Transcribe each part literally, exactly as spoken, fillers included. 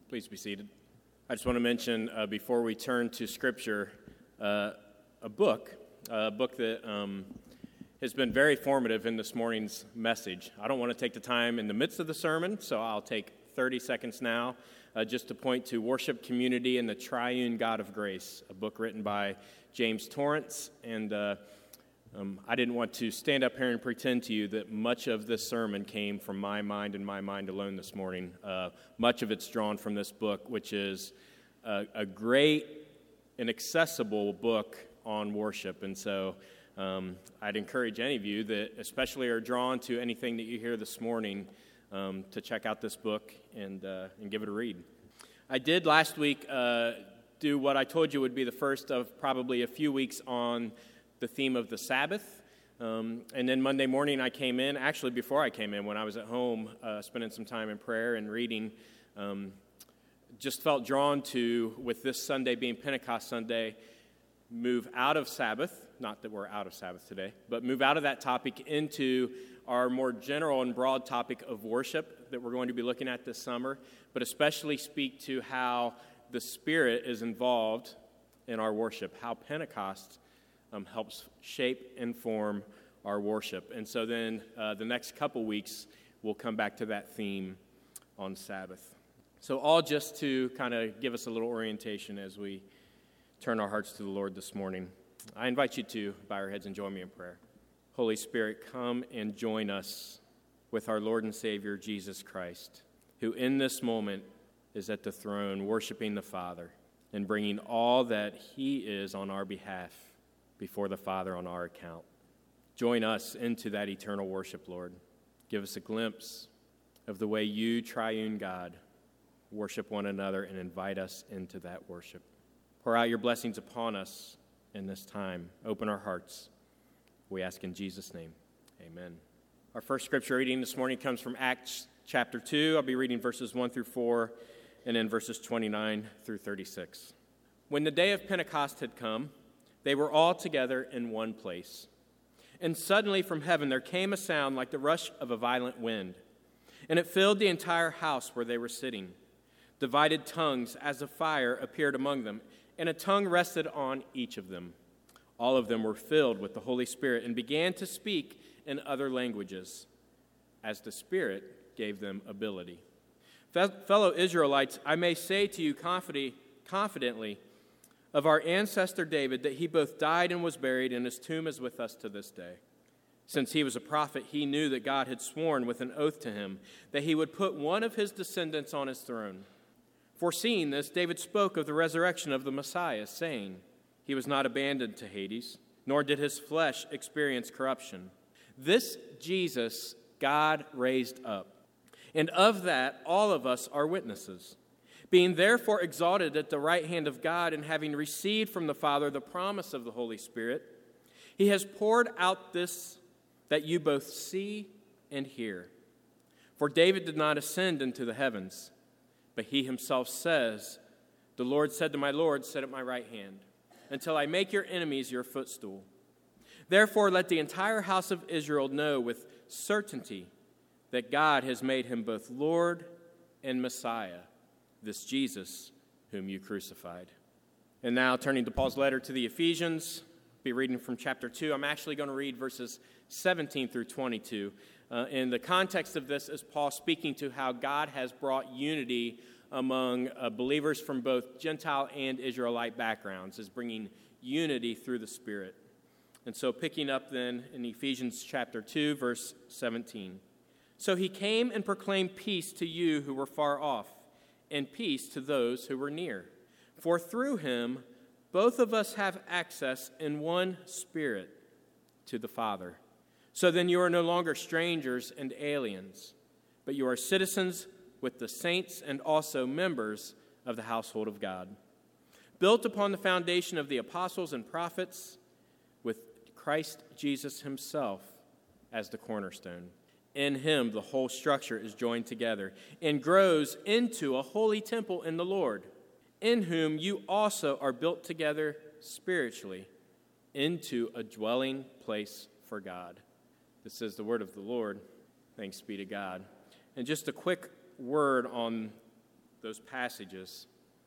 Please be seated. I just want to mention, uh, before we turn to Scripture, uh, a book, a book that um, has been very formative in this morning's message. I don't want to take the time in the midst of the sermon, so I'll take thirty seconds now uh, just to point to Worship, Community, and the Triune God of Grace, a book written by James Torrance. And uh, um, I didn't want to stand up here and pretend to you that much of this sermon came from my mind and my mind alone this morning. Uh, much of it's drawn from this book, which is a, a great and accessible book on worship. And so um, I'd encourage any of you that especially are drawn to anything that you hear this morning um, to check out this book and, uh, and give it a read. I did last week uh, do what I told you would be the first of probably a few weeks on the theme of the Sabbath. Um, and then Monday morning I came in, actually before I came in, when I was at home uh, spending some time in prayer and reading, um, just felt drawn to, with this Sunday being Pentecost Sunday, move out of Sabbath, not that we're out of Sabbath today, but move out of that topic into our more general and broad topic of worship that we're going to be looking at this summer, but especially speak to how the Spirit is involved in our worship, how Pentecost um, helps shape and form our worship. And so then uh, the next couple weeks, we'll come back to that theme on Sabbath. So all just to kind of give us a little orientation as we turn our hearts to the Lord this morning. I invite you to bow your heads and join me in prayer. Holy Spirit, come and join us with our Lord and Savior, Jesus Christ, who in this moment is at the throne worshiping the Father and bringing all that He is on our behalf before the Father on our account. Join us into that eternal worship, Lord. Give us a glimpse of the way you, triune God, worship one another and invite us into that worship. Pour out your blessings upon us in this time. Open our hearts. We ask in Jesus' name. Amen. Our first scripture reading this morning comes from Acts chapter two. I'll be reading verses one through four and then verses twenty-nine through thirty-six. When the day of Pentecost had come, they were all together in one place. And suddenly from heaven there came a sound like the rush of a violent wind, and it filled the entire house where they were sitting. Divided tongues as of fire appeared among them, and a tongue rested on each of them. All of them were filled with the Holy Spirit and began to speak in other languages, as the Spirit gave them ability. Fellow Israelites, I may say to you confidently of our ancestor David that he both died and was buried, and his tomb is with us to this day. Since he was a prophet, he knew that God had sworn with an oath to him that he would put one of his descendants on his throne. Foreseeing this, David spoke of the resurrection of the Messiah, saying, he was not abandoned to Hades, nor did his flesh experience corruption. This Jesus God raised up, and of that all of us are witnesses. Being therefore exalted at the right hand of God, and having received from the Father the promise of the Holy Spirit, he has poured out this that you both see and hear. For David did not ascend into the heavens, but he himself says, the Lord said to my Lord, sit at my right hand, until I make your enemies your footstool. Therefore let the entire house of Israel know with certainty that God has made him both Lord and Messiah, this Jesus whom you crucified. And now turning to Paul's letter to the Ephesians, I'll be reading from chapter two. I'm actually going to read verses seventeen through twenty-two. Uh, and the context of this is Paul speaking to how God has brought unity among uh, believers from both Gentile and Israelite backgrounds, is bringing unity through the Spirit. And so picking up then in Ephesians chapter two, verse seventeen. So he came and proclaimed peace to you who were far off, and peace to those who were near. For through him both of us have access in one Spirit to the Father. So then you are no longer strangers and aliens, but you are citizens with the saints and also members of the household of God, built upon the foundation of the apostles and prophets, with Christ Jesus himself as the cornerstone. In him the whole structure is joined together and grows into a holy temple in the Lord, in whom you also are built together spiritually into a dwelling place for God. This is the word of the Lord. Thanks be to God. And just a quick word on those passages,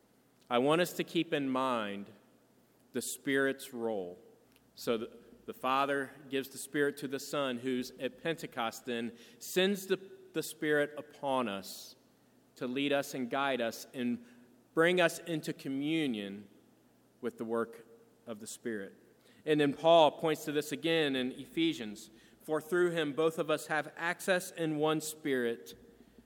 I want us to keep in mind the Spirit's role. So the, the Father gives the Spirit to the Son, who's at Pentecost then sends the, the Spirit upon us to lead us and guide us and bring us into communion with the work of the Spirit. And then Paul points to this again in Ephesians. For through him both of us have access in one Spirit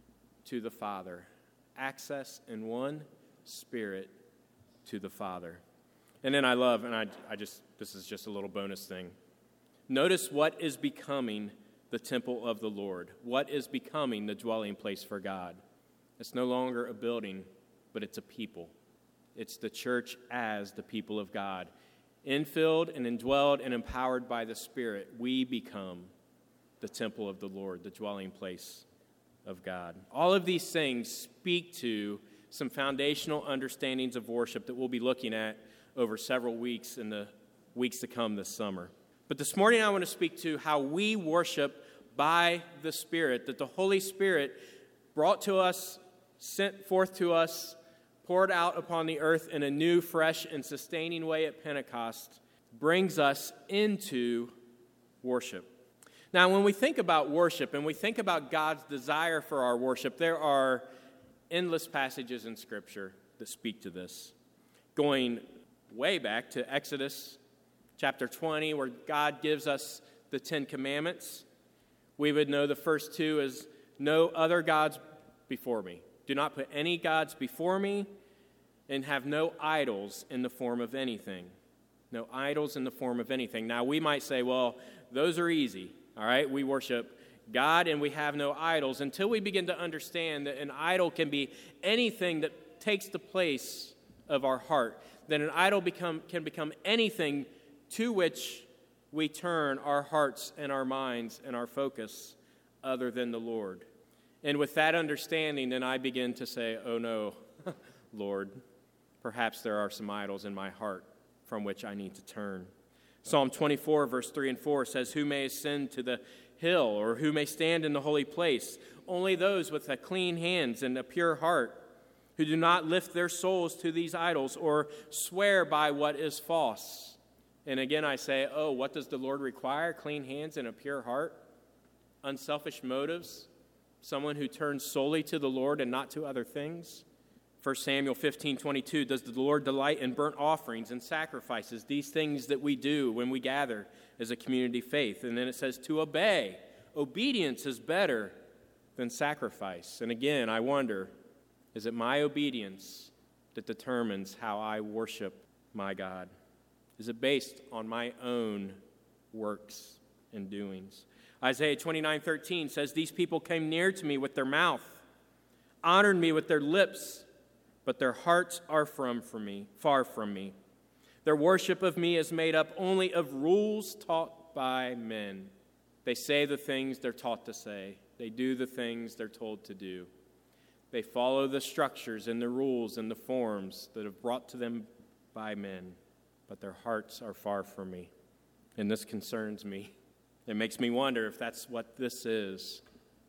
to the Father. Access in one Spirit to the Father. And then I love, and I, I just, this is just a little bonus thing. Notice what is becoming the temple of the Lord. What is becoming the dwelling place for God. It's no longer a building, but it's a people. It's the church as the people of God. Infilled and indwelled and empowered by the Spirit, we become the temple of the Lord, the dwelling place of God. All of these things speak to some foundational understandings of worship that we'll be looking at over several weeks in the weeks to come this summer. But this morning I want to speak to how we worship by the Spirit, that the Holy Spirit brought to us, sent forth to us, poured out upon the earth in a new, fresh, and sustaining way at Pentecost, brings us into worship. Now, when we think about worship and we think about God's desire for our worship, there are endless passages in Scripture that speak to this. Going way back to Exodus chapter twenty, where God gives us the Ten Commandments, we would know the first two as no other gods before me. Do not put any gods before me, and have no idols in the form of anything. No idols in the form of anything. Now, we might say, well, those are easy, all right? We worship God and we have no idols, until we begin to understand that an idol can be anything that takes the place of our heart. That an idol become, can become anything to which we turn our hearts and our minds and our focus other than the Lord. And with that understanding, then I begin to say, oh no, Lord, perhaps there are some idols in my heart from which I need to turn. Psalm twenty-four, verse three and four says, who may ascend to the hill, or who may stand in the holy place? Only those with a clean hands and a pure heart, who do not lift their souls to these idols or swear by what is false. And again I say, oh, what does the Lord require? Clean hands and a pure heart? Unselfish motives? Someone who turns solely to the Lord and not to other things? First Samuel fifteen twenty-two, does the Lord delight in burnt offerings and sacrifices, these things that we do when we gather as a community faith? And then it says to obey. Obedience is better than sacrifice. And again, I wonder, is it my obedience that determines how I worship my God? Is it based on my own works and doings? Isaiah twenty-nine thirteen says, these people came near to me with their mouth, honored me with their lips, but their hearts are from, from me, far from me. Their worship of me is made up only of rules taught by men. They say the things they're taught to say. They do the things they're told to do. They follow the structures and the rules and the forms that have brought to them by men, but their hearts are far from me. And this concerns me. It makes me wonder if that's what this is.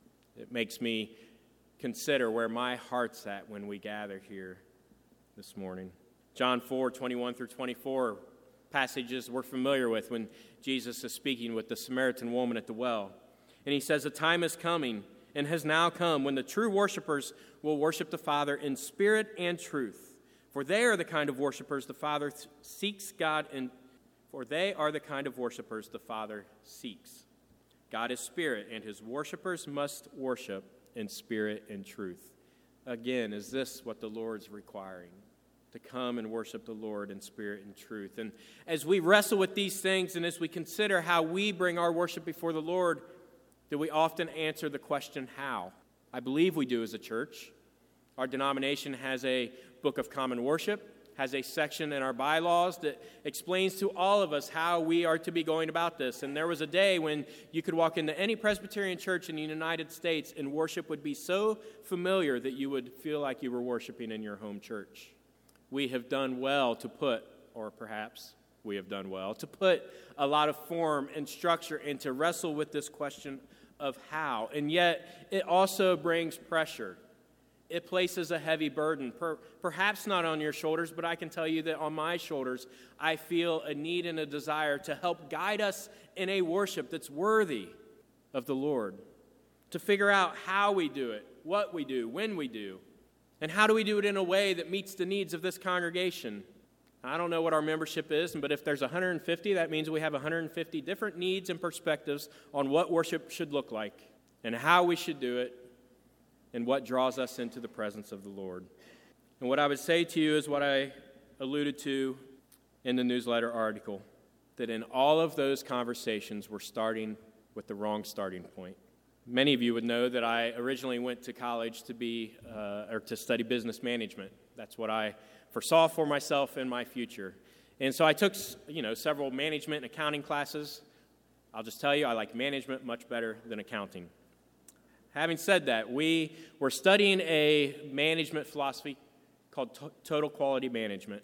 It makes me consider where my heart's at when we gather here this morning. John four, twenty-one through twenty-four, passages we're familiar with when Jesus is speaking with the Samaritan woman at the well. And he says, a time is coming and has now come when the true worshipers will worship the Father in spirit and truth. For they are the kind of worshipers the Father seeks God in For they are the kind of worshipers the Father seeks. God is spirit, and his worshipers must worship in spirit and truth. Again, is this what the Lord's requiring? To come and worship the Lord in spirit and truth. And as we wrestle with these things, and as we consider how we bring our worship before the Lord, do we often answer the question, how? I believe we do as a church. Our denomination has a Book of Common Worship, has a section in our bylaws that explains to all of us how we are to be going about this. And there was a day when you could walk into any Presbyterian church in the United States and worship would be so familiar that you would feel like you were worshiping in your home church. We have done well to put, or perhaps we have done well, to put a lot of form and structure and to wrestle with this question of how. And yet, it also brings pressure. It places a heavy burden, per, perhaps not on your shoulders, but I can tell you that on my shoulders, I feel a need and a desire to help guide us in a worship that's worthy of the Lord, to figure out how we do it, what we do, when we do, and how do we do it in a way that meets the needs of this congregation. I don't know what our membership is, but if there's one hundred fifty, that means we have one hundred fifty different needs and perspectives on what worship should look like and how we should do it and what draws us into the presence of the Lord. And what I would say to you is what I alluded to in the newsletter article, that in all of those conversations, we're starting with the wrong starting point. Many of you would know that I originally went to college to be uh, or to study business management. That's what I foresaw for myself in my future. And so I took, you know, several management and accounting classes. I'll just tell you, I like management much better than accounting. Having said that, we were studying a management philosophy called to- total quality management.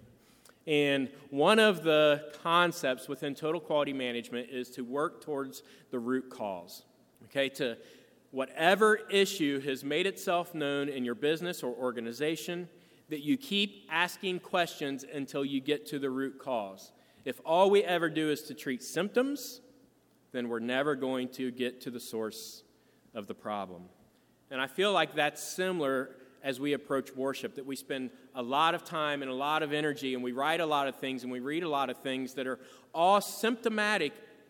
And one of the concepts within total quality management is to work towards the root cause. Okay, to whatever issue has made itself known in your business or organization, that you keep asking questions until you get to the root cause. If all we ever do is to treat symptoms, then we're never going to get to the source of the problem. And I feel like that's similar as we approach worship, that we spend a lot of time and a lot of energy, and we write a lot of things, and we read a lot of things that are all symptomatic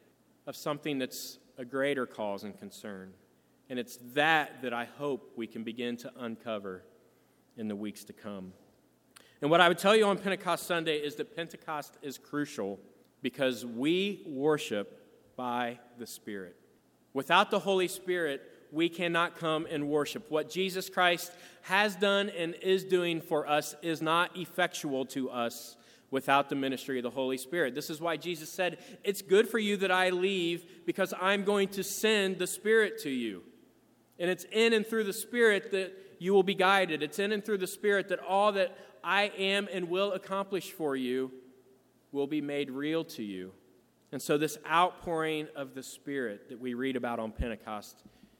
of something that's a greater cause and concern. And it's that that I hope we can begin to uncover in the weeks to come. And what I would tell you on Pentecost Sunday is that Pentecost is crucial because we worship by the Spirit. Without the Holy Spirit, we cannot come and worship. What Jesus Christ has done and is doing for us is not effectual to us without the ministry of the Holy Spirit. This is why Jesus said, it's good for you that I leave because I'm going to send the Spirit to you. And it's in and through the Spirit that you will be guided. It's in and through the Spirit that all that I am and will accomplish for you will be made real to you. And so this outpouring of the Spirit that we read about on Pentecost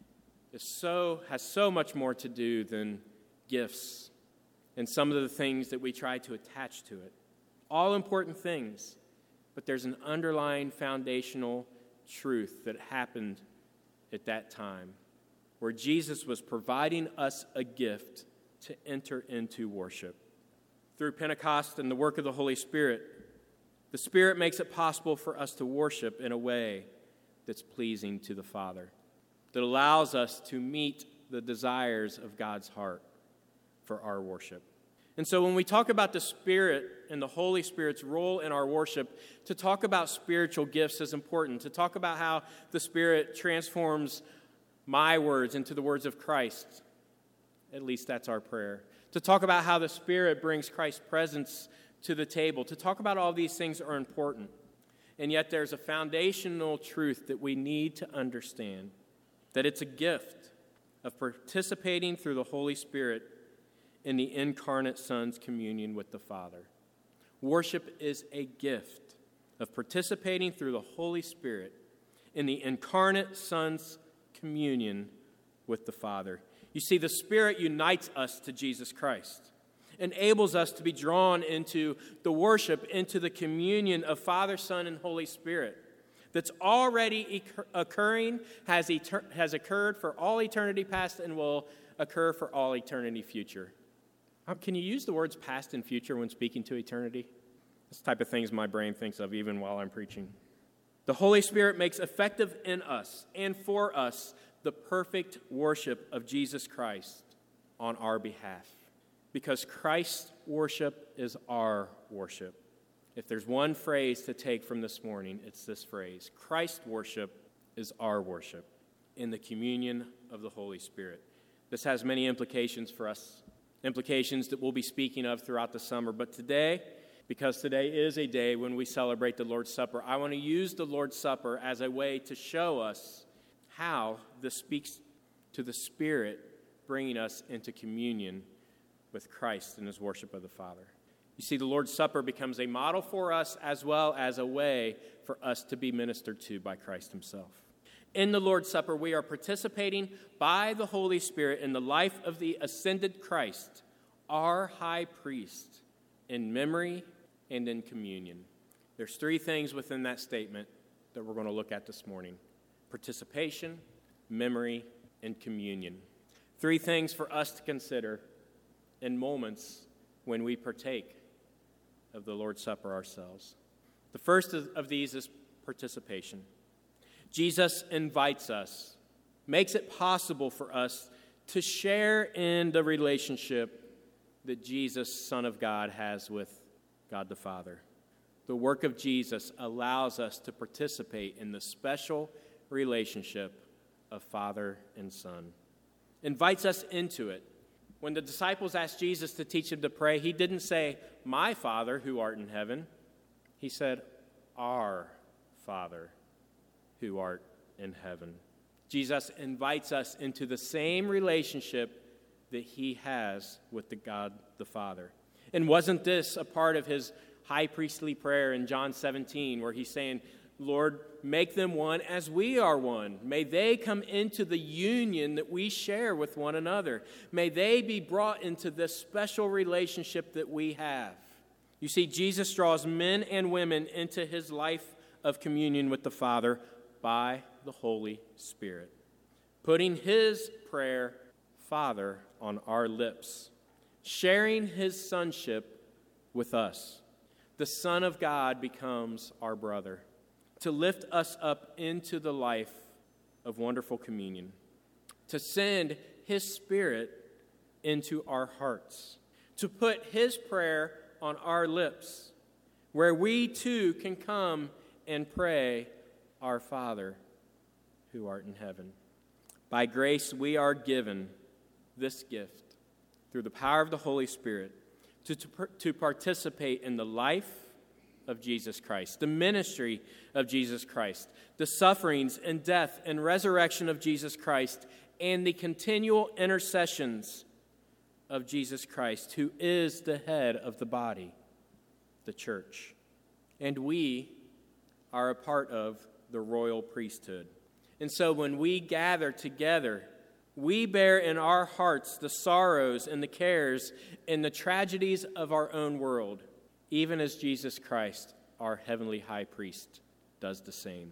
is so has so much more to do than gifts and some of the things that we try to attach to it. All important things, but there's an underlying foundational truth that happened at that time where Jesus was providing us a gift to enter into worship. Through Pentecost and the work of the Holy Spirit, the Spirit makes it possible for us to worship in a way that's pleasing to the Father, that allows us to meet the desires of God's heart for our worship. And so when we talk about the Spirit and the Holy Spirit's role in our worship, to talk about spiritual gifts is important. To talk about how the Spirit transforms my words into the words of Christ, at least that's our prayer. To talk about how the Spirit brings Christ's presence to the table. To talk about all these things are important. And yet there's a foundational truth that we need to understand, that it's a gift of participating through the Holy Spirit in the incarnate Son's communion with the Father. Worship is a gift of participating through the Holy Spirit in the incarnate Son's communion with the Father. You see, the Spirit unites us to Jesus Christ, enables us to be drawn into the worship, into the communion of Father, Son, and Holy Spirit that's already occurring, has, eter- has occurred for all eternity past, and will occur for all eternity future. Um, can you use the words past and future when speaking to eternity? This type of things my brain thinks of even while I'm preaching. The Holy Spirit makes effective in us and for us the perfect worship of Jesus Christ on our behalf. Because Christ's worship is our worship. If there's one phrase to take from this morning, it's this phrase: Christ's worship is our worship in the communion of the Holy Spirit. This has many implications for us, implications that we'll be speaking of throughout the summer. But today, because today is a day when we celebrate the Lord's Supper, I want to use the Lord's Supper as a way to show us how this speaks to the Spirit bringing us into communion with Christ in his worship of the Father. You see, the Lord's Supper becomes a model for us as well as a way for us to be ministered to by Christ himself. In the Lord's Supper, we are participating by the Holy Spirit in the life of the ascended Christ, our high priest, in memory and in communion. There's three things within that statement that we're going to look at this morning: participation, memory, and communion. Three things for us to consider in moments when we partake of the Lord's Supper ourselves. The first of these is participation. Jesus invites us, makes it possible for us to share in the relationship that Jesus, Son of God, has with God the Father. The work of Jesus allows us to participate in the special relationship of Father and Son. Invites us into it. When the disciples asked Jesus to teach them to pray, he didn't say, "My Father who art in heaven." He said, "Our Father who art in heaven." Jesus invites us into the same relationship that he has with the God the Father. And wasn't this a part of his high priestly prayer in John seventeen, where he's saying, "Lord, make them one as we are one. May they come into the union that we share with one another. May they be brought into this special relationship that we have." You see, Jesus draws men and women into his life of communion with the Father by the Holy Spirit, putting his prayer, Father, on our lips, sharing his sonship with us. The Son of God becomes our brother, to lift us up into the life of wonderful communion, to send his Spirit into our hearts, to put his prayer on our lips, where we too can come and pray, "Our Father who art in heaven." By grace, we are given this gift through the power of the Holy Spirit to, to, to participate in the life of Jesus Christ, the ministry of Jesus Christ, the sufferings and death and resurrection of Jesus Christ, and the continual intercessions of Jesus Christ, who is the head of the body, the church. And we are a part of the royal priesthood. And so when we gather together, we bear in our hearts the sorrows and the cares and the tragedies of our own world, even as Jesus Christ, our heavenly high priest, does the same.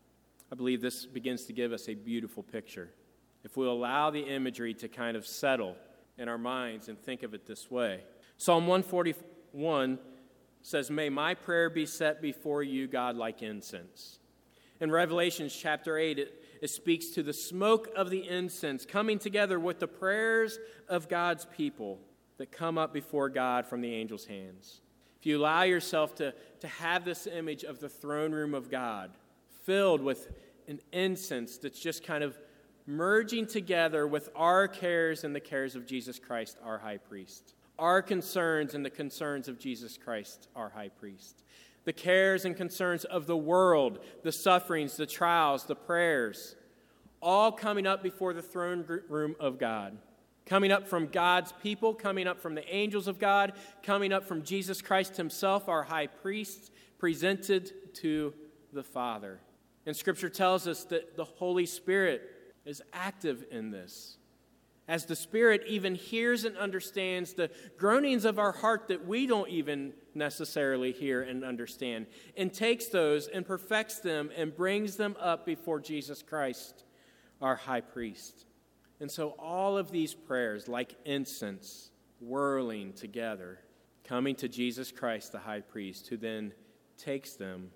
I believe this begins to give us a beautiful picture. If we'll allow the imagery to kind of settle in our minds and think of it this way. Psalm one forty-one says, "May my prayer be set before you, God, like incense." In Revelation chapter eight, it, it speaks to the smoke of the incense coming together with the prayers of God's people that come up before God from the angel's hands. If you allow yourself to, to have this image of the throne room of God filled with an incense that's just kind of merging together with our cares and the cares of Jesus Christ, our high priest, our concerns and the concerns of Jesus Christ, our high priest, the cares and concerns of the world, the sufferings, the trials, the prayers, all coming up before the throne room of God, coming up from God's people, coming up from the angels of God, coming up from Jesus Christ himself, our high priest, presented to the Father. And Scripture tells us that the Holy Spirit is active in this, as the Spirit even hears and understands the groanings of our heart that we don't even necessarily hear and understand, and takes those and perfects them and brings them up before Jesus Christ, our high priest. And so all of these prayers, like incense, whirling together, coming to Jesus Christ, the high priest, who then takes them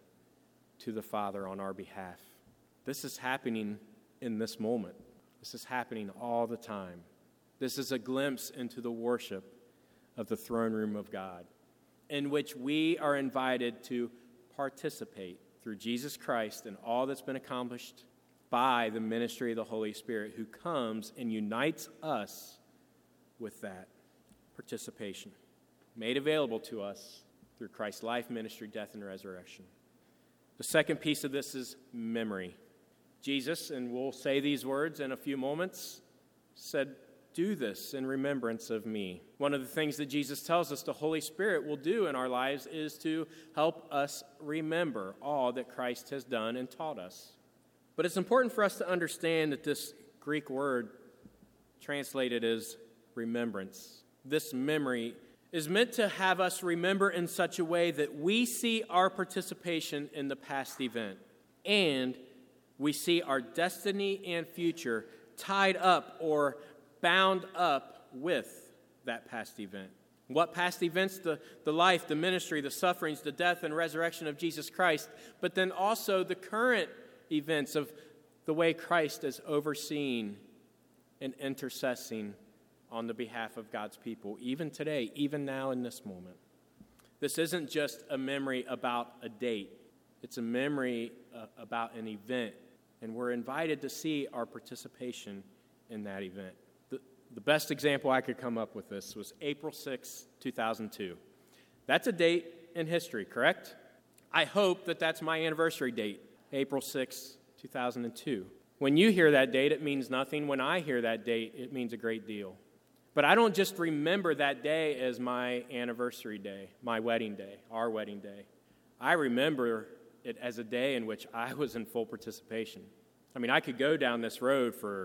to the Father on our behalf. This is happening in this moment. This is happening all the time. This is a glimpse into the worship of the throne room of God, in which we are invited to participate through Jesus Christ and all that's been accomplished by the ministry of the Holy Spirit, who comes and unites us with that participation, made available to us through Christ's life, ministry, death, and resurrection. The second piece of this is memory. Jesus, and we'll say these words in a few moments, said, "Do this in remembrance of me." One of the things that Jesus tells us the Holy Spirit will do in our lives is to help us remember all that Christ has done and taught us. But it's important for us to understand that this Greek word translated as remembrance, this memory, is meant to have us remember in such a way that we see our participation in the past event and we see our destiny and future tied up or bound up with that past event. What past events? The, the life, the ministry, the sufferings, the death and resurrection of Jesus Christ, but then also the current events of the way Christ is overseeing and intercessing on the behalf of God's people, even today, even now in this moment. This isn't just a memory about a date. It's a memory uh, about an event, and we're invited to see our participation in that event. The, the best example I could come up with this was April sixth, two thousand two. That's a date in history, correct? I hope that that's my anniversary date, April sixth, two thousand two. When you hear that date, it means nothing. When I hear that date, it means a great deal. But I don't just remember that day as my anniversary day, my wedding day, our wedding day. I remember it as a day in which I was in full participation. I mean, I could go down this road for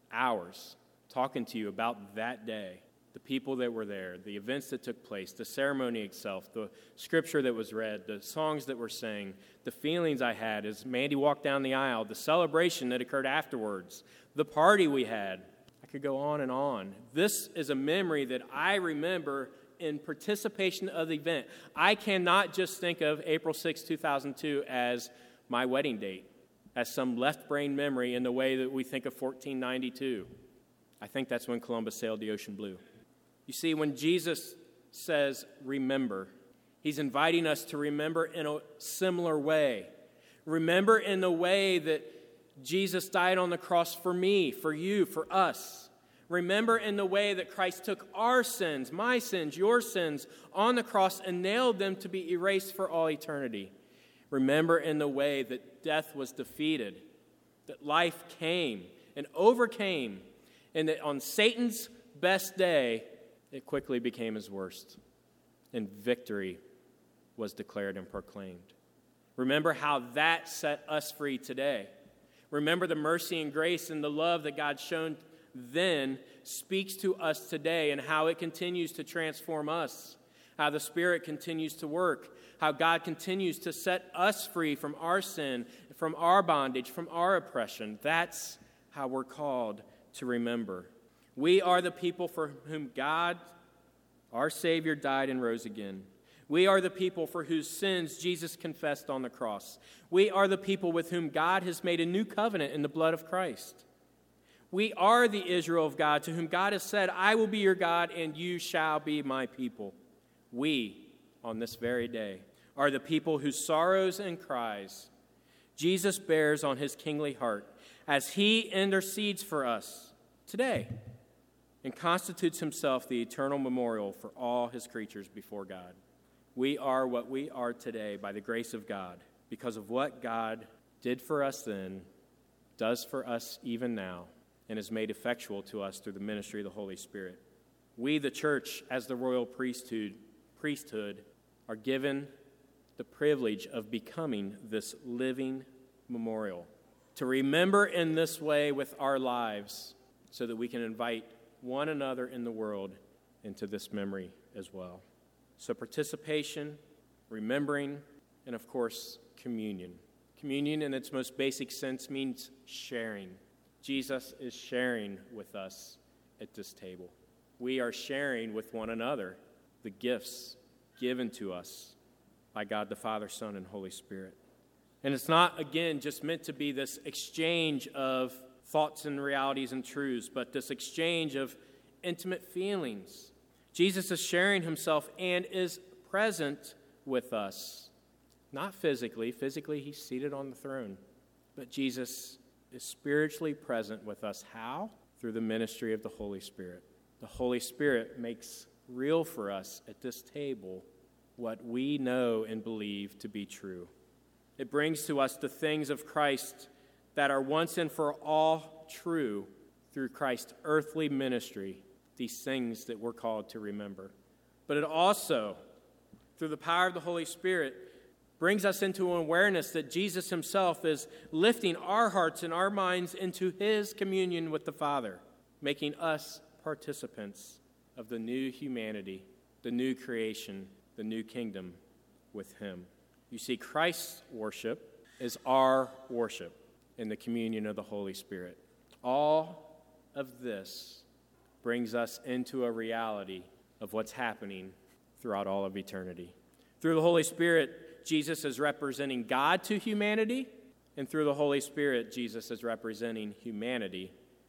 hours talking to you about that day, the people that were there, the events that took place, the ceremony itself, the scripture that was read, the songs that were sang, the feelings I had as Mandy walked down the aisle, the celebration that occurred afterwards, the party we had. I could go on and on. This is a memory that I remember in participation of the event. I cannot just think of April sixth, two thousand two as my wedding date, as some left-brain memory in the way that we think of fourteen ninety-two. I think that's when Columbus sailed the ocean blue. You see, when Jesus says, remember, he's inviting us to remember in a similar way. Remember in the way that Jesus died on the cross for me, for you, for us. Remember in the way that Christ took our sins, my sins, your sins, on the cross and nailed them to be erased for all eternity. Remember in the way that death was defeated, that life came and overcame, and that on Satan's best day, it quickly became his worst, and victory was declared and proclaimed. Remember how that set us free today. Remember the mercy and grace and the love that God shown then speaks to us today, and how it continues to transform us, how the Spirit continues to work, how God continues to set us free from our sin, from our bondage, from our oppression. That's how we're called to remember. We are the people for whom God, our Savior, died and rose again. We are the people for whose sins Jesus confessed on the cross. We are the people with whom God has made a new covenant in the blood of Christ. We are the Israel of God, to whom God has said, I will be your God and you shall be my people. We, on this very day, are the people whose sorrows and cries Jesus bears on his kingly heart as he intercedes for us today and constitutes himself the eternal memorial for all his creatures before God. We are what we are today by the grace of God, because of what God did for us then, does for us even now, and is made effectual to us through the ministry of the Holy Spirit. We, the church, as the royal priesthood, priesthood, are given the privilege of becoming this living memorial, to remember in this way with our lives so that we can invite one another in the world into this memory as well. So participation, remembering, and of course, communion. Communion in its most basic sense means sharing. Jesus is sharing with us at this table. We are sharing with one another the gifts given to us by God the Father, Son, and Holy Spirit. And it's not, again, just meant to be this exchange of thoughts and realities and truths, but this exchange of intimate feelings. Jesus is sharing himself and is present with us. Not physically. Physically, he's seated on the throne. But Jesus is spiritually present with us. How? Through the ministry of the Holy Spirit. The Holy Spirit makes real for us at this table what we know and believe to be true. It brings to us the things of Christ that are once and for all true through Christ's earthly ministry, these things that we're called to remember. But it also, through the power of the Holy Spirit, brings us into an awareness that Jesus himself is lifting our hearts and our minds into his communion with the Father, making us participants of the new humanity, the new creation, the new kingdom with him. You see, Christ's worship is our worship in the communion of the Holy Spirit. All of this brings us into a reality of what's happening throughout all of eternity. Through the Holy Spirit, Jesus is representing God to humanity, and through the Holy Spirit, Jesus is representing humanity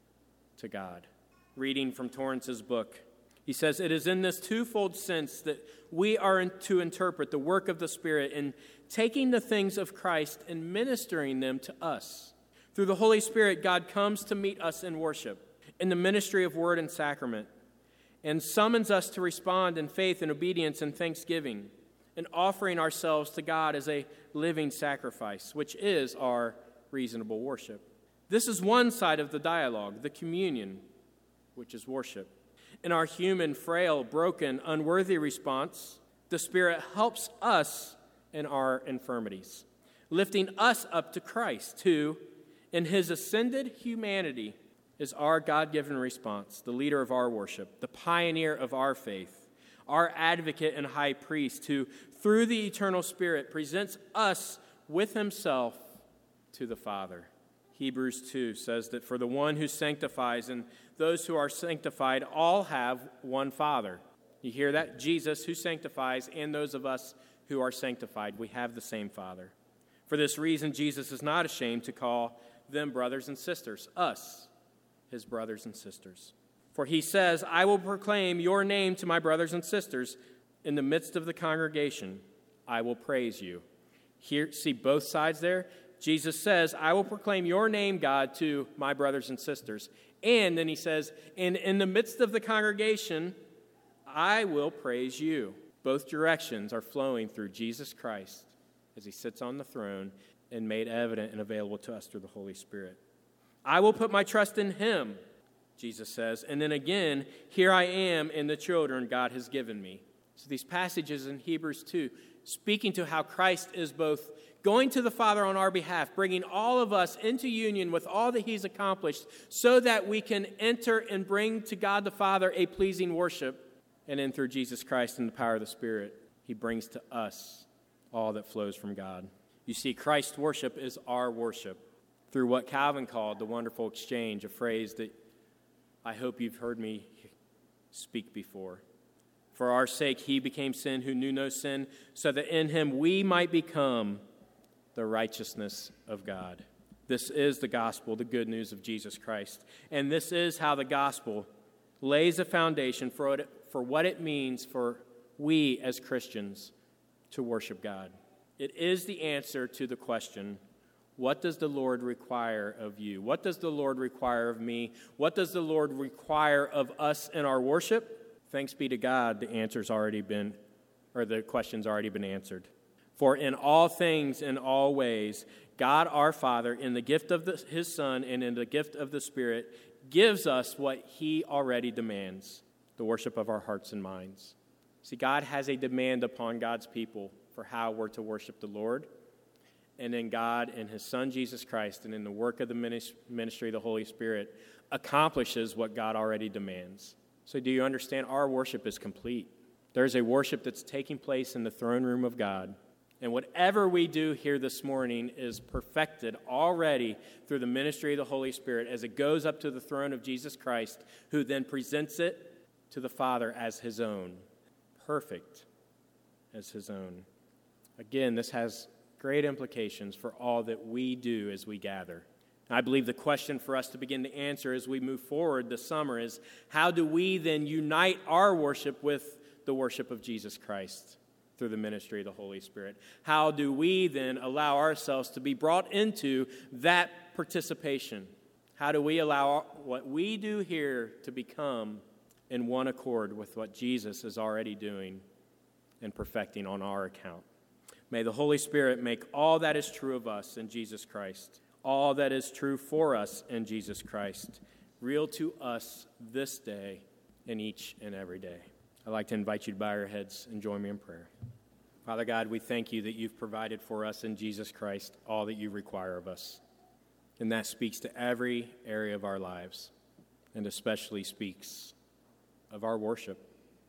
to God. Reading from Torrance's book, he says, "It is in this twofold sense that we are to interpret the work of the Spirit in taking the things of Christ and ministering them to us. Through the Holy Spirit, God comes to meet us in worship, in the ministry of word and sacrament, and summons us to respond in faith and obedience and thanksgiving, and offering ourselves to God as a living sacrifice, which is our reasonable worship. This is one side of the dialogue, the communion, which is worship. In our human, frail, broken, unworthy response, the Spirit helps us in our infirmities, lifting us up to Christ, who, in his ascended humanity, is our God-given response, the leader of our worship, the pioneer of our faith, our advocate and high priest, who, through the eternal Spirit, presents us with himself to the Father." Hebrews two says that for the one who sanctifies and those who are sanctified all have one Father. You hear that? Jesus who sanctifies and those of us who are sanctified, we have the same Father. For this reason, Jesus is not ashamed to call them brothers and sisters, us, his brothers and sisters. For he says, "I will proclaim your name to my brothers and sisters. In the midst of the congregation, I will praise you." Here, see both sides there? Jesus says, "I will proclaim your name, God, to my brothers and sisters." And then he says, "And in the midst of the congregation, I will praise you." Both directions are flowing through Jesus Christ as he sits on the throne and made evident and available to us through the Holy Spirit. "I will put my trust in him," Jesus says. And then again, "Here I am and the children God has given me." So these passages in Hebrews two, speaking to how Christ is both going to the Father on our behalf, bringing all of us into union with all that he's accomplished so that we can enter and bring to God the Father a pleasing worship. And then through Jesus Christ and the power of the Spirit, he brings to us all that flows from God. You see, Christ's worship is our worship through what Calvin called the wonderful exchange, a phrase that I hope you've heard me speak before. For our sake, he became sin who knew no sin, so that in him we might become the righteousness of God. This is the gospel, the good news of Jesus Christ. And this is how the gospel lays a foundation for what it, for what it means for we as Christians to worship God. It is the answer to the question, what does the Lord require of you? What does the Lord require of me? What does the Lord require of us in our worship? Thanks be to God, the answer's already been, or the question's already been answered. For in all things, in all ways, God our Father, in the gift of the, his Son and in the gift of the Spirit, gives us what he already demands, the worship of our hearts and minds. See, God has a demand upon God's people for how we're to worship the Lord. And then God and his Son, Jesus Christ, and in the work of the ministry of the Holy Spirit, accomplishes what God already demands. So do you understand? Our worship is complete. There's a worship that's taking place in the throne room of God. And whatever we do here this morning is perfected already through the ministry of the Holy Spirit as it goes up to the throne of Jesus Christ, who then presents it to the Father as his own, perfect as his own. Again, this has great implications for all that we do as we gather. I believe the question for us to begin to answer as we move forward this summer is, how do we then unite our worship with the worship of Jesus Christ through the ministry of the Holy Spirit? How do we then allow ourselves to be brought into that participation? How do we allow what we do here to become in one accord with what Jesus is already doing and perfecting on our account? May the Holy Spirit make all that is true of us in Jesus Christ, all that is true for us in Jesus Christ, real to us this day and each and every day. I'd like to invite you to bow your heads and join me in prayer. Father God, we thank you that you've provided for us in Jesus Christ all that you require of us. And that speaks to every area of our lives, and especially speaks of our worship,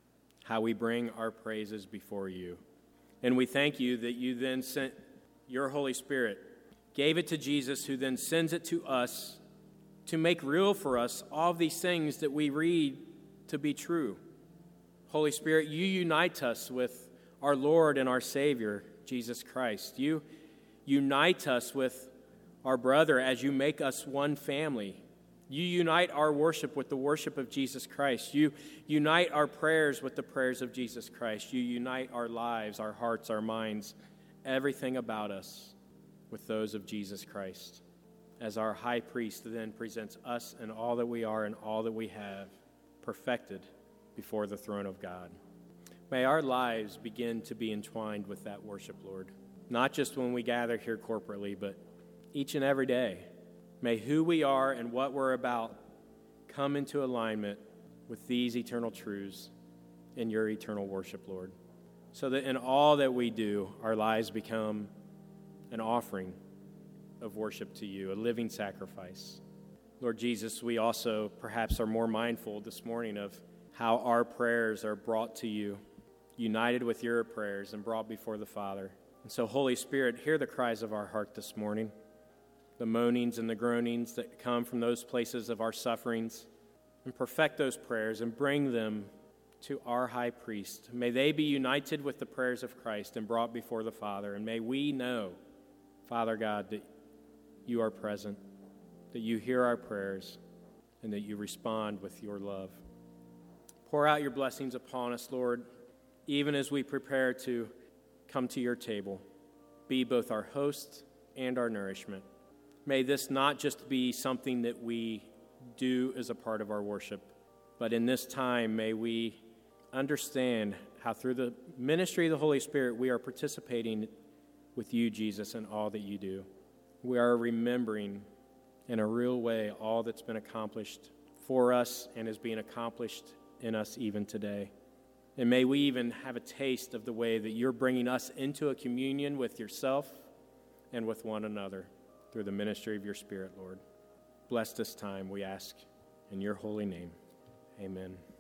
how we bring our praises before you. And we thank you that you then sent your Holy Spirit, gave it to Jesus, who then sends it to us to make real for us all of these things that we read to be true. Holy Spirit, you unite us with our Lord and our Savior, Jesus Christ. You unite us with our brother as you make us one family. You unite our worship with the worship of Jesus Christ. You unite our prayers with the prayers of Jesus Christ. You unite our lives, our hearts, our minds, everything about us with those of Jesus Christ. As our high priest then presents us and all that we are and all that we have perfected before the throne of God. May our lives begin to be entwined with that worship, Lord. Not just when we gather here corporately, but each and every day. May who we are and what we're about come into alignment with these eternal truths in your eternal worship, Lord. So that in all that we do, our lives become an offering of worship to you, a living sacrifice. Lord Jesus, we also perhaps are more mindful this morning of how our prayers are brought to you, united with your prayers and brought before the Father. And so, Holy Spirit, hear the cries of our heart this morning, the moanings and the groanings that come from those places of our sufferings, and perfect those prayers and bring them to our high priest. May they be united with the prayers of Christ and brought before the Father. And may we know, Father God, that you are present, that you hear our prayers, and that you respond with your love. Pour out your blessings upon us, Lord, even as we prepare to come to your table. Be both our host and our nourishment. May this not just be something that we do as a part of our worship, but in this time may we understand how through the ministry of the Holy Spirit we are participating with you, Jesus, in all that you do. We are remembering in a real way all that's been accomplished for us and is being accomplished in us even today. And may we even have a taste of the way that you're bringing us into a communion with yourself and with one another through the ministry of your Spirit, Lord. Bless this time, we ask, in your holy name. Amen.